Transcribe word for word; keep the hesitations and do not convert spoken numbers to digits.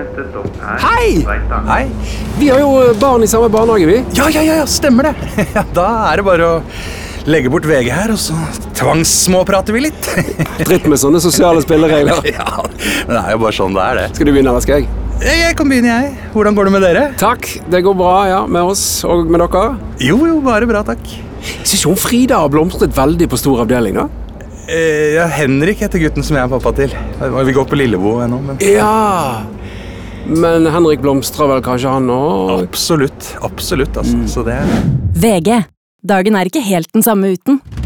Neste stopp er Hei! Tveita. Hei! Vi har jo barn i samme barnehage, vi. Ja, ja, ja, ja, stemmer det. Ja, da er det bare å legge bort V G her, og så tvangssmåprater vi litt. Dritt med sånne sosiale spilleregler. Ja, men det er jo bare sånn det er det. Skal du begynne, eller skal jeg? Jeg kan begynne, jeg. Hvordan går det med dere? Takk, det går bra, ja, med oss og med dere. Jo, jo, bare bra, takk. Jeg synes jo Frida har blomstret veldig på stor avdeling, da. Eh, ja, Henrik heter gutten som jeg er pappa til. Vi går på Lillebo ennå, men... Ja, men Henrik blomstrer vel kanskje han også? Absolutt, absolutt, altså. Mm. Så det er... V G. Dagen er ikke helt den samme uten.